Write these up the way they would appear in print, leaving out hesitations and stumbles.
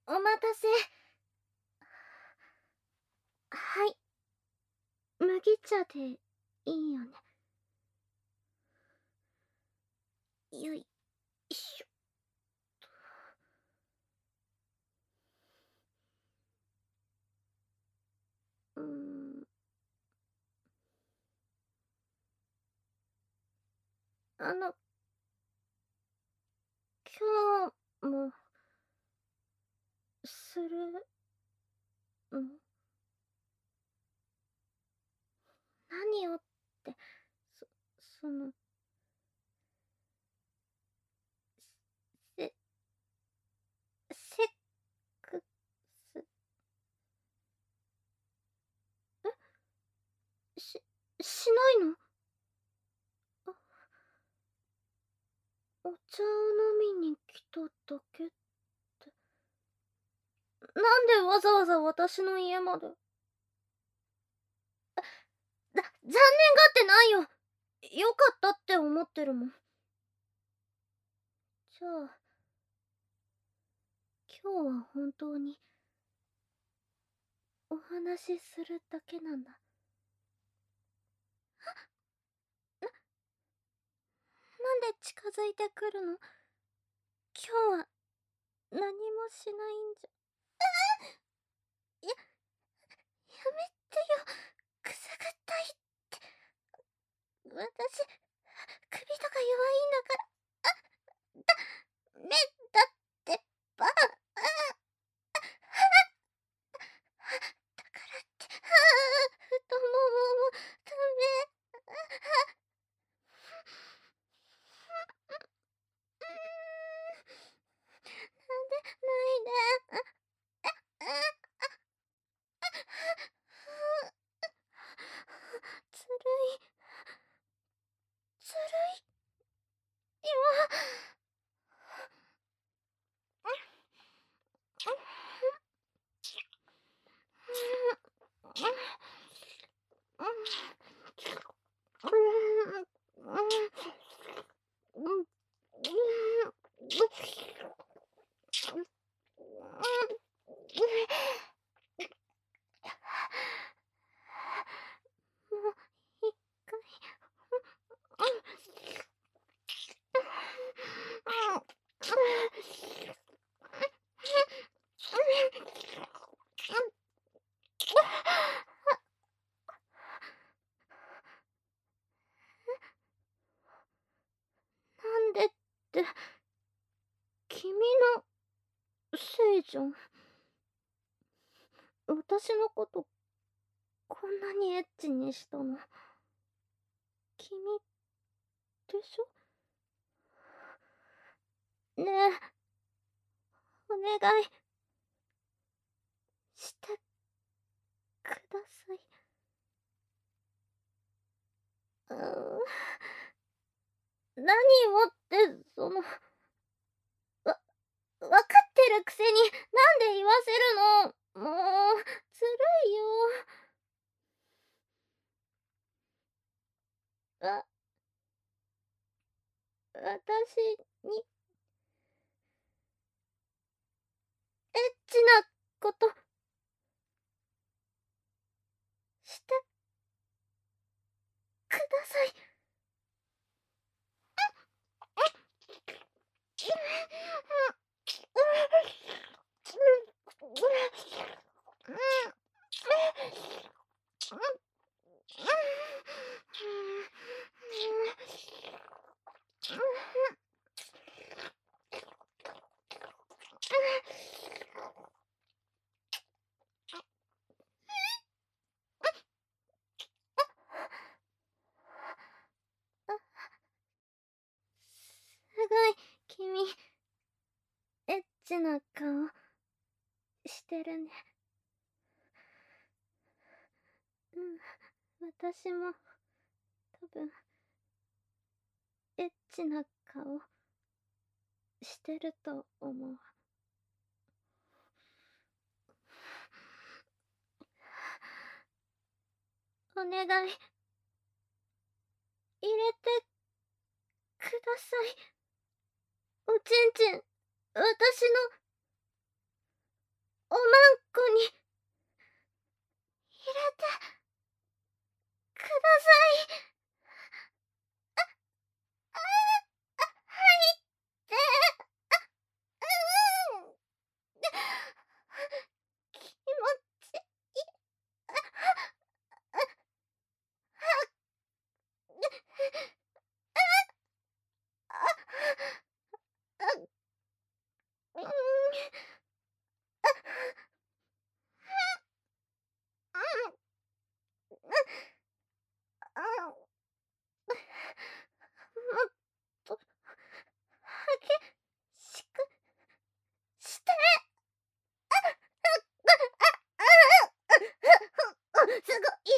お待たせ。はい。麦茶でいいよね。よいしょ。あの、今日も、するの？何をって、そ、その、せ、セックス、し、しないの？あ、お茶を飲みに来ただけって。なんでわざわざ私の家まで。残念がってないよ。よかったって思ってるもん。じゃあ、今日は本当に、お話しするだけなんだ。なんで近づいてくるの？今日は何もしないんじゃ。やめてよ。くすぐったいって。私、首とか弱いんだから。メだってば。だからって、太もももダメ。なんでないで。ずるい。ずるいよ。もう一回。なんでって、君のせいじゃん。私のことこんなにエッチにしたの君でしょ？ねえ、お願いしてください。何をって、わかってるくせになんで言わせるの？もう、ずるいよ。わ、私に、エッチなことしてください。すごい、君、エッチな顔してるね。うん、私も、多分、エッチな顔してると思う。お願い、入れてください。おちんちん、私の。 すごい、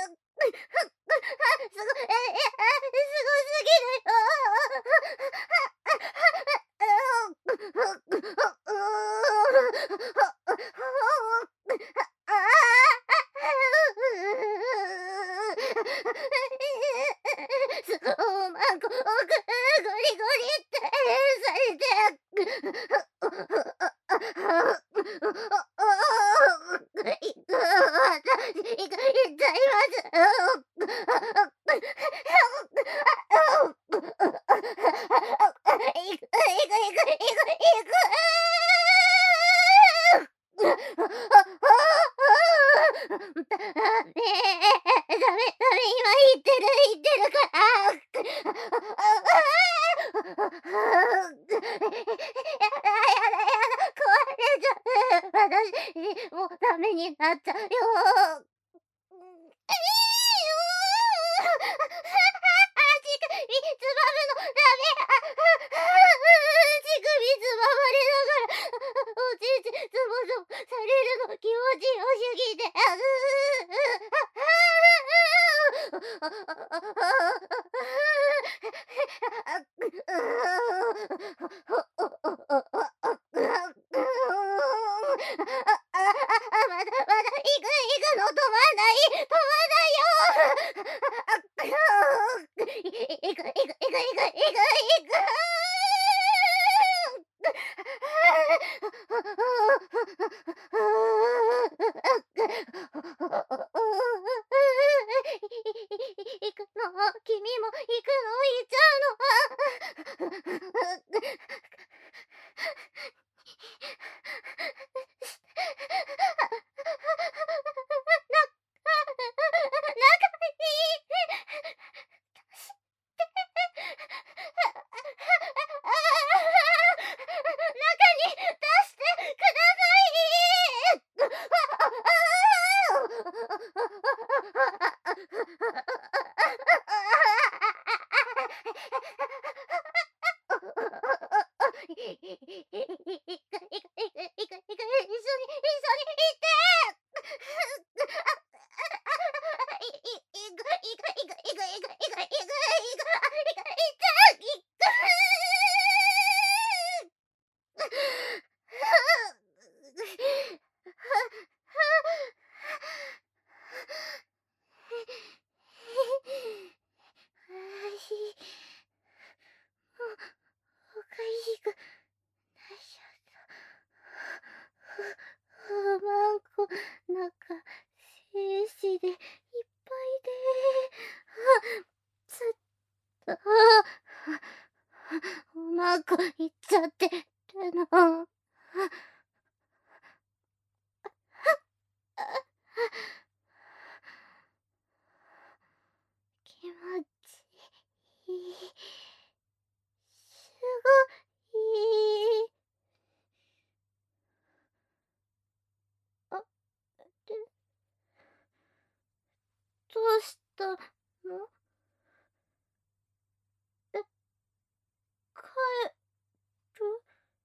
すご、すごすぎるよ。ゴリゴリってされて、いっちゃいます。私、もうダメになっちゃうよ。気持ちよすぎて。まだ行くの止まんない、止まんないよ。行く。行くの、君も行くの、行っちゃうの。おかしくなっちゃった。マンコ、中、精子でいっぱいで。ずっと、うまくいっちゃってるの。気持ちいい。すごい。あ、で、どうしたの？え、帰る？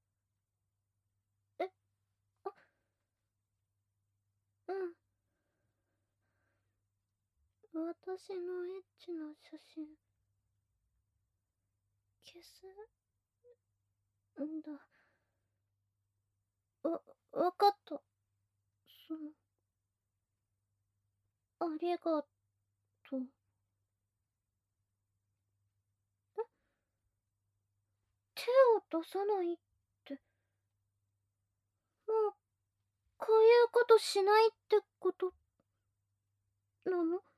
え、あ、うん。私のエッチな写真、消すんだ。わかった。その、ありがとう。手を出さないって、もう、こういうことしないってことなの？